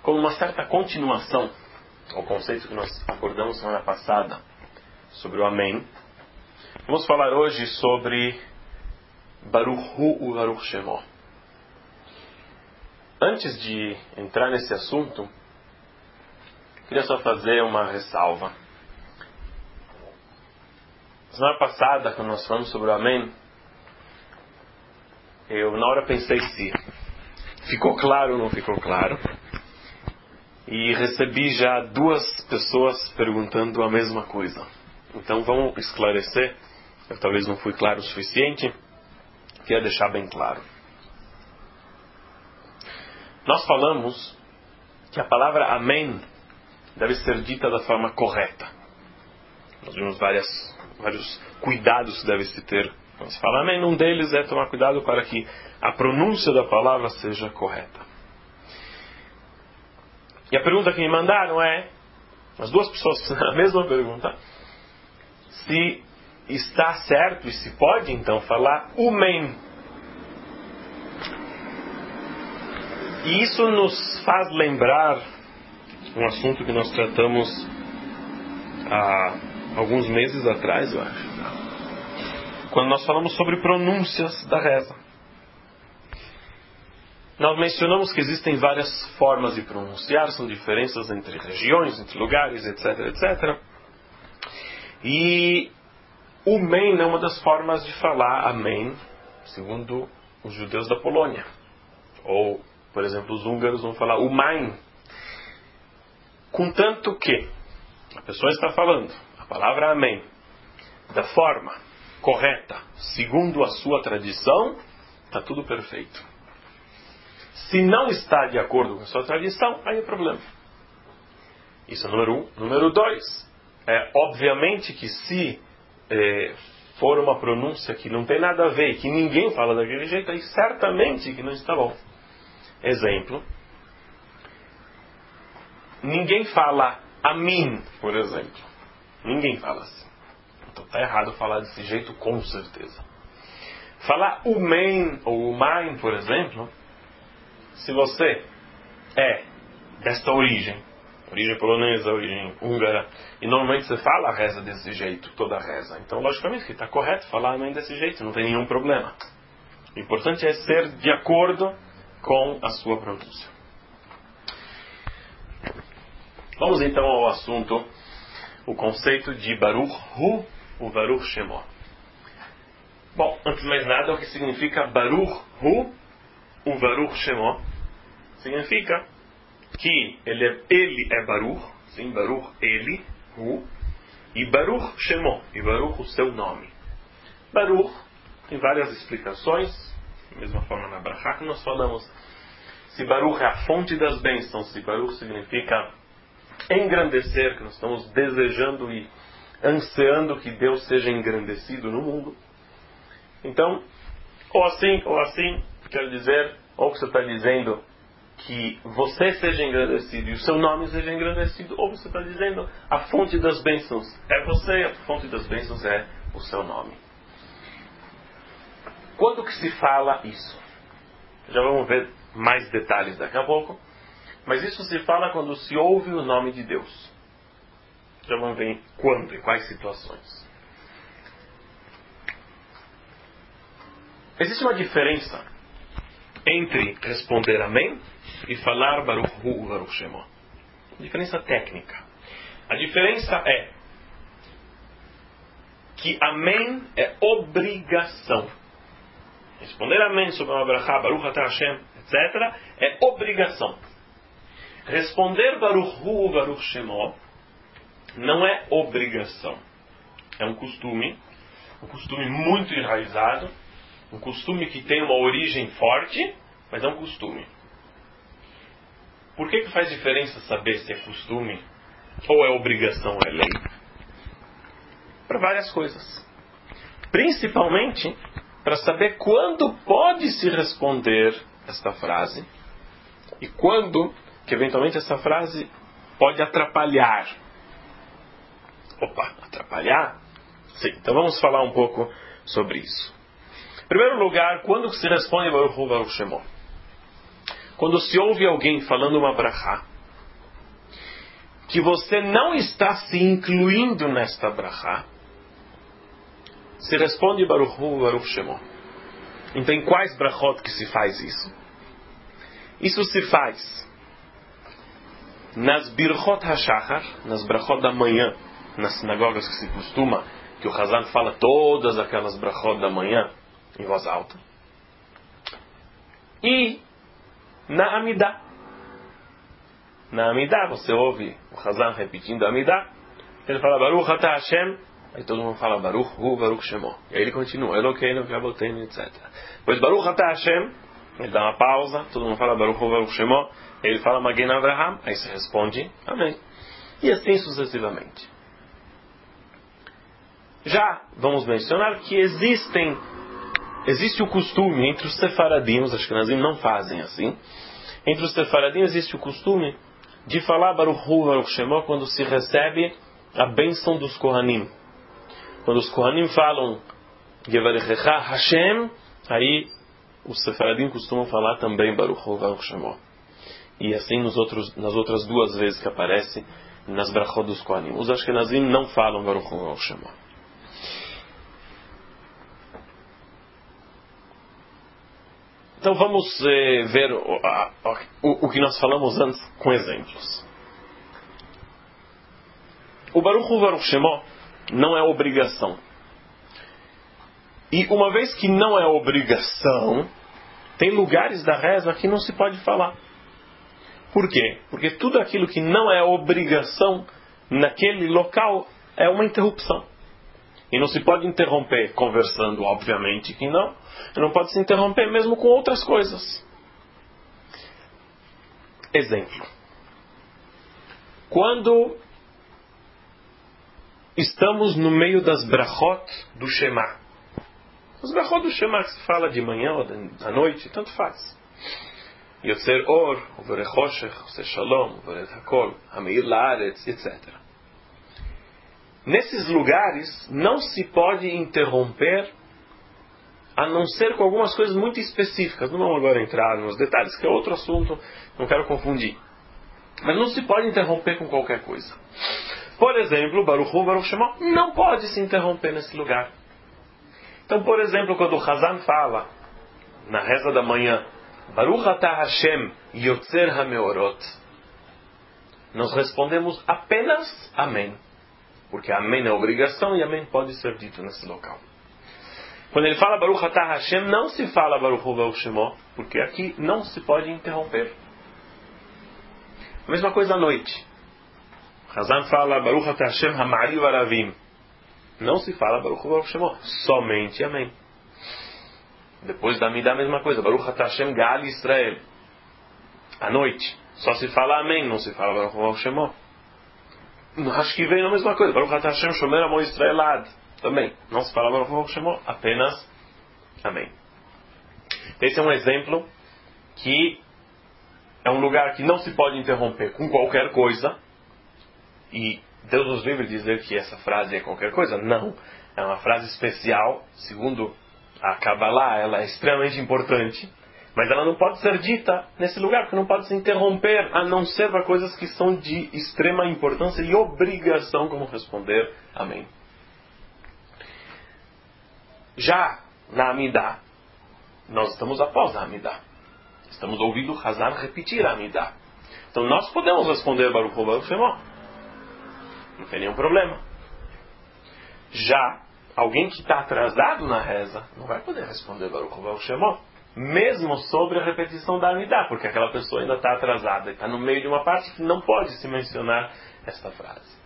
como uma certa continuação ao conceito que nós abordamos semana passada sobre o Amém, vamos falar hoje sobre Baruch Hu u Baruch Shemo. Antes de entrar nesse assunto, queria só fazer uma ressalva. Semana passada, quando nós falamos sobre o Amém, eu na hora pensei se ficou claro ou não ficou claro. E recebi já 2 pessoas perguntando a mesma coisa. Então vamos esclarecer. Eu talvez não fui claro o suficiente. Queria deixar bem claro. Nós falamos que a palavra Amém deve ser dita da forma correta. Nós vimos vários cuidados que deve se ter quando se fala Amém. Um deles é tomar cuidado para que a pronúncia da palavra seja correta. E a pergunta que me mandaram é, as 2 pessoas a mesma pergunta, se está certo e se pode então falar Amém. E isso nos faz lembrar um assunto que nós tratamos há alguns meses atrás, eu acho, quando nós falamos sobre pronúncias da reza. Nós mencionamos que existem várias formas de pronunciar, são diferenças entre regiões, entre lugares, etc, etc. E o Amém é uma das formas de falar Amém, segundo os judeus da Polônia. Ou, por exemplo, os húngaros vão falar Umain. Contanto que a pessoa está falando a palavra Amém da forma correta, segundo a sua tradição, está tudo perfeito. Se não está de acordo com a sua tradição, aí é problema. Isso é número 1. Número 2, obviamente que se for uma pronúncia que não tem nada a ver, que ninguém fala daquele jeito, aí certamente que não está bom. Exemplo. Ninguém fala Amin, por exemplo. Ninguém fala assim. Então está errado falar desse jeito, com certeza. Falar Umen ou Umain, por exemplo, se você é desta origem polonesa, origem húngara, e normalmente você fala a reza desse jeito, toda a reza, então logicamente que está correto falar Amém desse jeito, não tem nenhum problema. O importante é ser de acordo com a sua pronúncia. Vamos então ao assunto, o conceito de Baruch Hu ou Baruch Shemo. Bom, antes de mais nada, o que significa Baruch Hu ou Baruch Shemo? Significa que ele é Baruch, sim, Baruch ele, Hu, e Baruch Shemo, e Baruch o seu nome. Baruch tem várias explicações, da mesma forma na Brachá que nós falamos. Se Baruch é a fonte das bênçãos, se Baruch significa engrandecer, que nós estamos desejando e ansiando que Deus seja engrandecido no mundo. Então, ou assim, quer dizer, ou que você está dizendo que você seja engrandecido e o seu nome seja engrandecido, ou você está dizendo a fonte das bênçãos é você, a fonte das bênçãos é o seu nome. Quando que se fala isso? Já vamos ver mais detalhes daqui a pouco. Mas isso se fala quando se ouve o nome de Deus. Já vamos ver quando e quais situações. Existe uma diferença entre responder Amém e falar Baruch Hu ou Baruch Shemo. Diferença técnica. A diferença é que Amém é obrigação. Responder Amém sobre uma brachá, Baruch Atah Hashem, etc., é obrigação. Responder Baruch Hu ou Baruch Shemo não é obrigação. É um costume muito enraizado, um costume que tem uma origem forte, mas é um costume. Por que faz diferença saber se é costume ou é obrigação, é lei? Para várias coisas. Principalmente para saber quando pode se responder esta frase e quando que eventualmente essa frase pode atrapalhar. Atrapalhar? Sim, então vamos falar um pouco sobre isso. Em primeiro lugar, quando se responde Baruch Hu, Baruch Shemo? Quando se ouve alguém falando uma brachá, que você não está se incluindo nesta brachá, se responde Baruch Hu, Baruch Shemo. Então, em quais brachot que se faz isso? Isso se faz nas Birchot HaShachar, nas brachot da manhã, nas sinagogas que se costuma, que o Hazan fala todas aquelas brachot da manhã em voz alta. E na Amidah. Na Amidah, você ouve o Hazan repetindo a Amidah, ele fala Baruch Atah Hashem, aí todo mundo fala Baruch Hu, Baruch Shemo. E aí ele continua, Elokeinu, Kavoteinu, etc. Depois Baruch Atah Hashem, ele dá uma pausa, todo mundo fala Baruch Hu, Baruch Shemo, ele fala Magen Avraham, aí se responde Amém. E assim sucessivamente. Já vamos mencionar que existe o costume entre os sefaradim, os ashkenazim não fazem assim, entre os sefaradim existe o costume de falar Baruch Hu, Baruch Shemo quando se recebe a bênção dos Kohanim. Quando os Kohanim falam Yevarechecha Hashem, aí os sefaradim costumam falar também Baruch Hu, Baruch Shemo. E assim nas outras duas vezes que aparece nas brachot dos Kohanim. Os ashkenazim não falam Baruch Hu, Baruch Shemo. Então vamos ver o que nós falamos antes com exemplos. O Baruch Hu, Baruch Shemo não é obrigação. E uma vez que não é obrigação, tem lugares da reza que não se pode falar. Por quê? Porque tudo aquilo que não é obrigação naquele local é uma interrupção. E não se pode interromper conversando, obviamente que não. E não pode se interromper mesmo com outras coisas. Exemplo. Quando estamos no meio das brachot do Shema. As brachot do Shema que se fala de manhã ou à noite, tanto faz. Yotzer Or, Uverech Choshech, Ose Shalom, Uverech Hakol, Hameir Laaretz, etc. Nesses lugares não se pode interromper, a não ser com algumas coisas muito específicas. Não vamos agora entrar nos detalhes, que é outro assunto, não quero confundir. Mas não se pode interromper com qualquer coisa. Por exemplo, Baruch Hu, Baruch Shemo não pode se interromper nesse lugar. Então, por exemplo, quando o Hazan fala, na reza da manhã, Baruch Atah Hashem Yotzer HaMeorot, nós respondemos apenas Amém. Porque Amém é obrigação e Amém pode ser dito nesse local. Quando ele fala Baruch Atah Hashem, não se fala Baruch Hu, Baruch Shemo, porque aqui não se pode interromper. A mesma coisa à noite. Hazan fala Baruch Atah Hashem HaMa'ariv Aravim. Não se fala Baruch Hu, Baruch Shemo, somente Amém. Depois da Amidah a mesma coisa, Baruch Atah Hashem Gal Yisrael. À noite, só se fala Amém, não se fala Baruch Hu, Baruch Shemo. Acho que veio a mesma coisa, Baruch Atah Hashem Shomer Amo Yisraelad. Também, não se fala Baruch Hu, Baruch Shemo, apenas Amém. Esse é um exemplo que é um lugar que não se pode interromper com qualquer coisa. E Deus nos livre de dizer que essa frase é qualquer coisa. Não. É uma frase especial. Segundo a Kabbalah, ela é extremamente importante. Mas ela não pode ser dita nesse lugar, porque não pode se interromper, a não ser para coisas que são de extrema importância e obrigação, como responder Amém. Já na Amidah, nós estamos após a Amidah. Estamos ouvindo o Hazan repetir a Amidah. Então nós podemos responder Baruch Hu, Baruch Shemo. Não tem nenhum problema. Já alguém que está atrasado na reza não vai poder responder Baruch Hu, Baruch Shemo, mesmo sobre a repetição da Amidah, porque aquela pessoa ainda está atrasada e está no meio de uma parte que não pode se mencionar esta frase.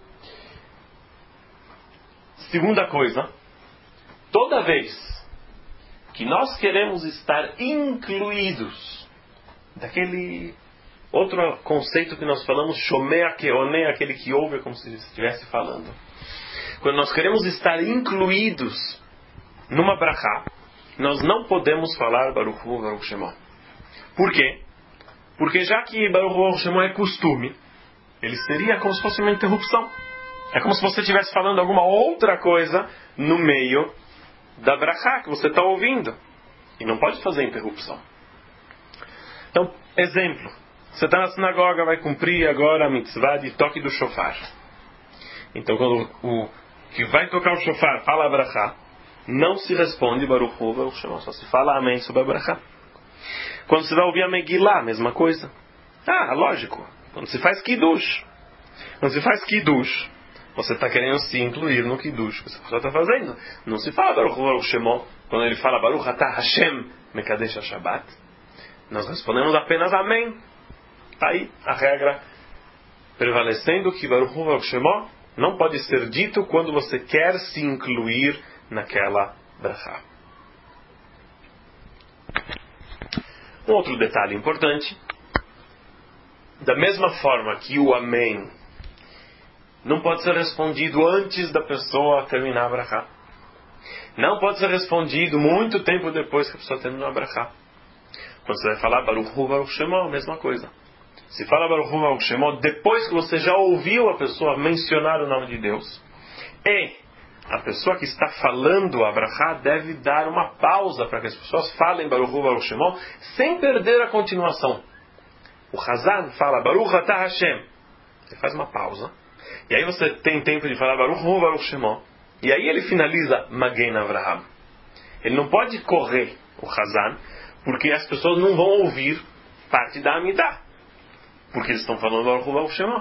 Segunda coisa, toda vez que nós queremos estar incluídos daquele outro conceito que nós falamos, Shomea Keone, aquele que ouve, é como se estivesse falando. Quando nós queremos estar incluídos numa brachá, nós não podemos falar Baruch Hu, Baruch Shemo. Por quê? Porque já que Baruch Hu, Baruch Shemo é costume, ele seria como se fosse uma interrupção. É como se você estivesse falando alguma outra coisa no meio da brachá que você está ouvindo. E não pode fazer interrupção. Então, exemplo. Você está na sinagoga, vai cumprir agora a mitzvah de toque do shofar. Então, quando o que vai tocar o shofar fala a brachá, não se responde Baruch Hu Baruch Shemo, só se fala amém sobre a brachá. Quando você vai ouvir a Megillah, a mesma coisa. Lógico. Quando se faz Kiddush. Você está querendo se incluir no Kiddush que essa pessoa está fazendo. Não se fala Baruch Hu Baruch Shemo. Quando ele fala Baruch Atah Hashem Mekadesh HaShabbat, nós respondemos apenas amém. Está aí a regra prevalecendo que Baruch Hu Baruch Shemo não pode ser dito quando você quer se incluir naquela brachá. Um outro detalhe importante: da mesma forma que o amém não pode ser respondido antes da pessoa terminar a brachá, não pode ser respondido muito tempo depois que a pessoa terminou a brachá. Quando você vai falar Baruch Hu Baruch Shemo, a mesma coisa. Se fala Baruch Hu Baruch Shemo depois que você já ouviu a pessoa mencionar o nome de Deus, e a pessoa que está falando a brachá deve dar uma pausa para que as pessoas falem Baruch Hu Baruch Shemo sem perder a continuação. O Hazan fala Baruch Atah Hashem, você faz uma pausa, e aí você tem tempo de falar Baruch Hu Baruch Shemo, e aí ele finaliza Magen Avraham. Ele não pode correr o Hazan, porque as pessoas não vão ouvir parte da Amidah, porque eles estão falando Baruch Hu Baruch Shemo.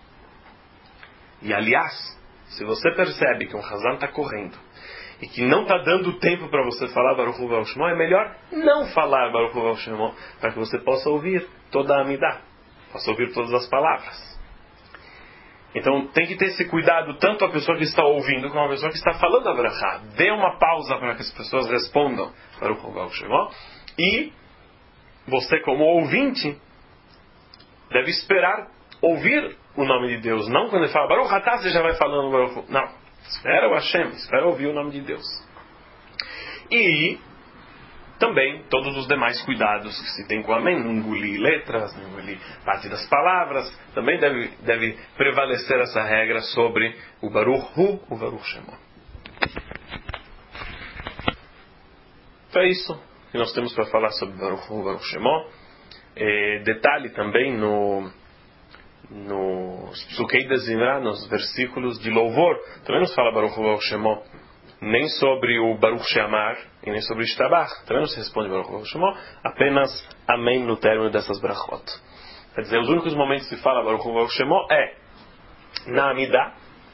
E aliás, se você percebe que um Hazan está correndo e que não está dando tempo para você falar Baruch Hu Baruch Shemo, é melhor não falar Baruch Hu Baruch Shemo, para que você possa ouvir toda a Amidah, possa ouvir todas as palavras. Então tem que ter esse cuidado, tanto a pessoa que está ouvindo como a pessoa que está falando a brachá. Dê uma pausa para que as pessoas respondam Baruch Hu Baruch Shemo, e você, como ouvinte, deve esperar ouvir o nome de Deus. Não quando ele fala Baruch Atah, você já vai falando Baruch Hu. Não. Espera o Hashem, espera ouvir o nome de Deus. E também todos os demais cuidados que se tem com o amém. Não engolir letras, não engolir parte das palavras. Também deve prevalecer essa regra sobre o Baruch Hu, o Baruch Shemo. Então é isso que nós temos para falar sobre Baruch Hu, Baruch Shemo. Detalhe também no Psukei de Zimra, nos versículos de louvor, também nos fala Baruch Hu Baruch Shemo, nem sobre o Baruch She'amar e nem sobre o Ishtabach, também não se responde Baruch Hu Baruch Shemo, apenas amém no término dessas brachot. Quer dizer, os únicos momentos que se fala Baruch Hu Baruch Shemo é na Amidah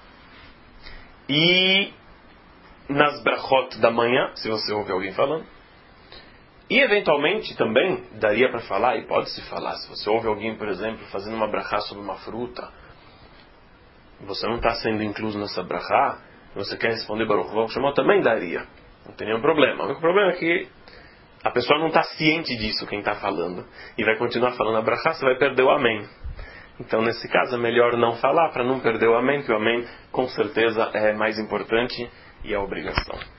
e nas brachot da manhã, se você ouve alguém falando. E eventualmente também daria para falar, e pode-se falar, se você ouve alguém, por exemplo, fazendo uma brachá sobre uma fruta, você não está sendo incluso nessa brachá, e você quer responder Baruch Hu Baruch Shemo, também daria. Não tem nenhum problema. O único problema é que a pessoa não está ciente disso, quem está falando, e vai continuar falando a brachá, você vai perder o amém. Então, nesse caso, é melhor não falar, para não perder o amém, que o amém, com certeza, é mais importante e é obrigação.